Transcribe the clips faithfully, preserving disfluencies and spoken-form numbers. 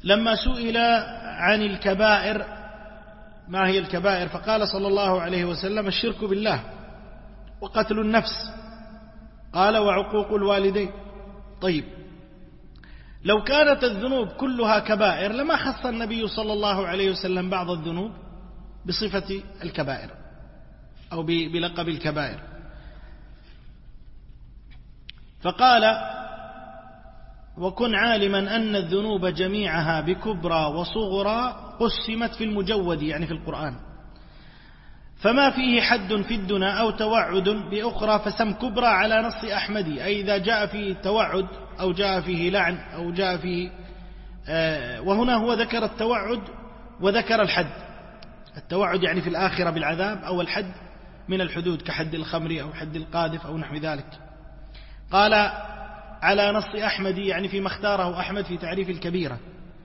لما سئل عن الكبائر ما هي الكبائر فقال صلى الله عليه وسلم الشرك بالله وقتل النفس، قال وعقوق الوالدين. طيب لو كانت الذنوب كلها كبائر لما خص النبي صلى الله عليه وسلم بعض الذنوب بصفة الكبائر أو بلقب الكبائر، فقال وكن عالما أن الذنوب جميعها بكبرى وصغرى قسمت في المجود يعني في القرآن، فما فيه حد في الدنا أو توعد بأخرى فسم كبرى على نص أحمدي، أي إذا جاء فيه توعد أو جاء فيه لعن أو جاء فيه آه وهنا هو ذكر التوعد وذكر الحد. التوعد يعني في الآخرة بالعذاب، أو الحد من الحدود كحد الخمر أو حد القاذف أو نحو ذلك. قال على نص أحمدي يعني فيما اختاره أحمد في تعريف الكبيرة.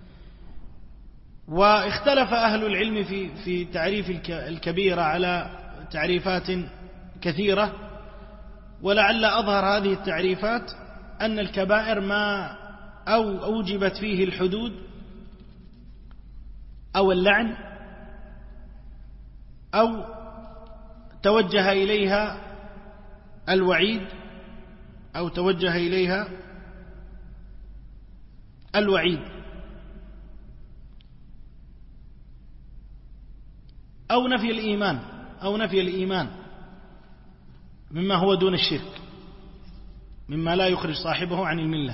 واختلف أهل العلم في في تعريف الكبيرة على تعريفات كثيرة، ولعل أظهر هذه التعريفات أن الكبائر ما أو أوجبت فيه الحدود أو اللعن أو توجه إليها الوعيد أو توجه إليها الوعيد أو نفي الإيمان أو نفي الإيمان مما هو دون الشرك، مما لا يخرج صاحبه عن الملة.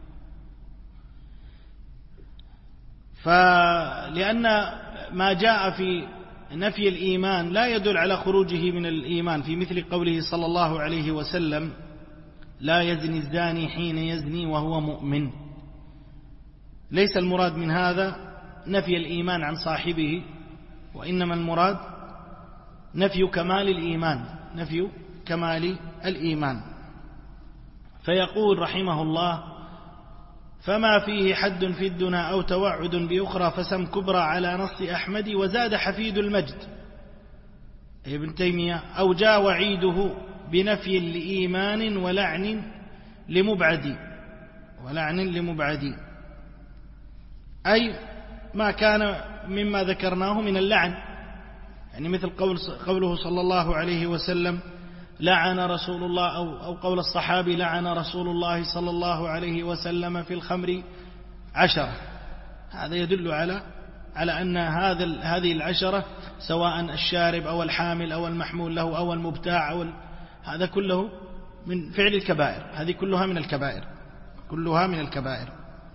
فلأن ما جاء في نفي الإيمان لا يدل على خروجه من الإيمان، في مثل قوله صلى الله عليه وسلم لا يزني الزاني حين يزني وهو مؤمن. ليس المراد من هذا نفي الإيمان عن صاحبه، وإنما المراد نفي كمال الإيمان، نفي كمال الإيمان. فيقول رحمه الله فما فيه حد في الدنا أو توعد بأخرى فسم كبرى على نص أحمد. وزاد حفيد المجد ابن تيمية أو جاء وعيده بنفي لإيمان ولعن لمبعد ولعن لمبعد، أي ما كان مما ذكرناه من اللعن، يعني مثل قول قوله صلى الله عليه وسلم لعن رسول الله أو, أو قول الصحابي لعن رسول الله صلى الله عليه وسلم في الخمر عشرة. هذا يدل على على أن هذا هذه العشرة سواء الشارب أو الحامل أو المحمول له أو المبتاع أو هذا كله من فعل الكبائر، هذه كلها من الكبائر، كلها من الكبائر.